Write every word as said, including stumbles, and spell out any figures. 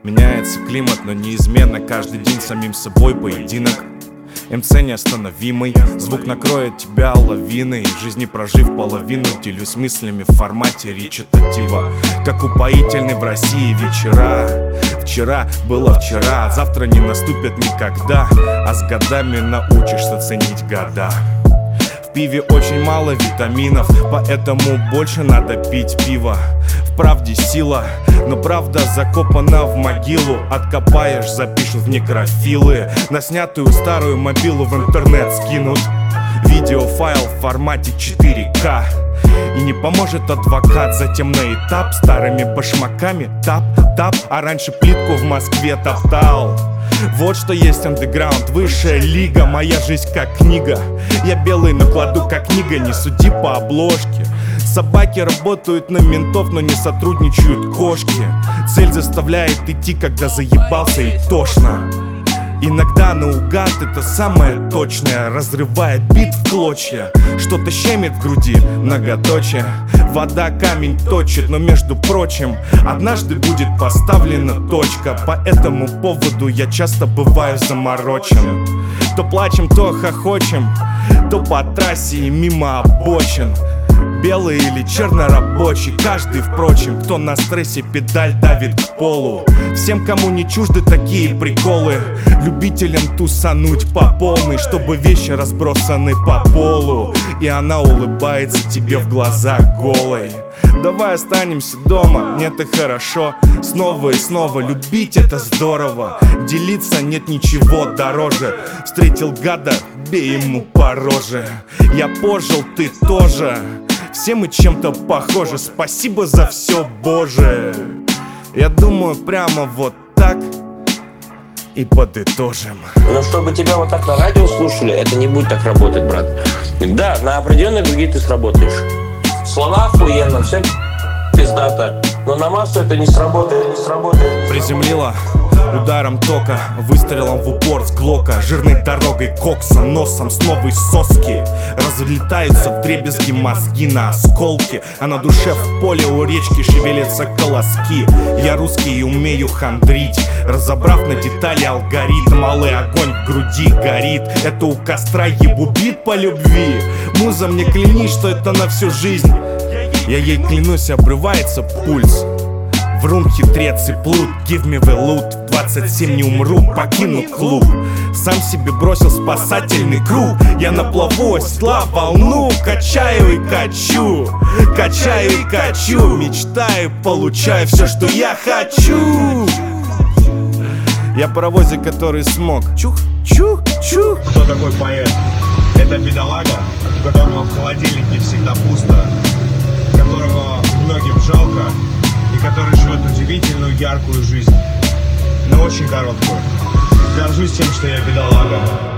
Меняется климат, но неизменно каждый день самим собой поединок. МЦ неостановимый, звук накроет тебя лавиной. Жизни прожив половину, делюсь мыслями в формате речитатива. Как упоительны в России вечера. Вчера было вчера, завтра не наступит никогда. А с годами научишься ценить года. В пиве очень мало витаминов, поэтому больше надо пить пиво. В правде сила, но правда закопана в могилу. Откопаешь, запишут в некрофилы. На снятую старую мобилу в интернет скинут видеофайл в формате четыре ка. И не поможет адвокат, затем на этап старыми башмаками тап-тап. А раньше плитку в Москве топтал. Вот что есть андеграунд, высшая лига. Моя жизнь как книга. Я белый, но кладу как книга, не суди по обложке. Собаки работают на ментов, но не сотрудничают кошки. Цель заставляет идти, когда заебался и тошно. Иногда наугад это самое точное. Разрывает бит в клочья. Что-то щемит в груди, многоточие. Вода камень точит, но между прочим однажды будет поставлена точка. По этому поводу я часто бываю заморочен. То плачем, то хохочем, то по трассе и мимо обочин. Белый или чернорабочий, каждый, впрочем, кто на стрессе педаль давит к полу. Всем, кому не чужды такие приколы, любителям тусануть по полной, чтобы вещи разбросаны по полу. И она улыбается тебе в глаза голой. Давай останемся дома, нет, и хорошо. Снова и снова любить это здорово. Делиться нет ничего дороже. Встретил гада, бей ему по роже. Я пожил, ты тоже. Все мы чем-то похожи, спасибо за все, Боже. Я думаю прямо вот так и подытожим. Но чтобы тебя вот так на радио слушали, это не будет так работать, брат. Да, на определенные другие ты сработаешь. Слова охуенно, все пиздато. Но на массу это не сработает, не сработает. Приземлила ударом тока, выстрелом в упор с глока. Жирной дорогой кокса, носом с новой соски. Разлетаются вдребезги мозги на осколки. А на душе в поле у речки шевелятся колоски. Я русский и умею хандрить, разобрав на детали алгоритм. Малый огонь в груди горит. Это у костра ебу бит по любви. Муза, мне клянись, что это на всю жизнь. Я ей клянусь, обрывается пульс. Врун, хитрец и плут, give me the loot. В двадцать семь не умру, покину клуб. Сам себе бросил спасательный круг. Я на плаву, осла волну. Качаю и качу, качаю и качу. Мечтаю, получаю все, что я хочу. Я паровозик, который смог. Чух, чух, чух. Кто такой поэт? Это бедолага, у которого в холодильнике всегда пусто, которого многим жалко, и который живет удивительную яркую жизнь, но очень короткую. Горжусь тем, что я бедолага.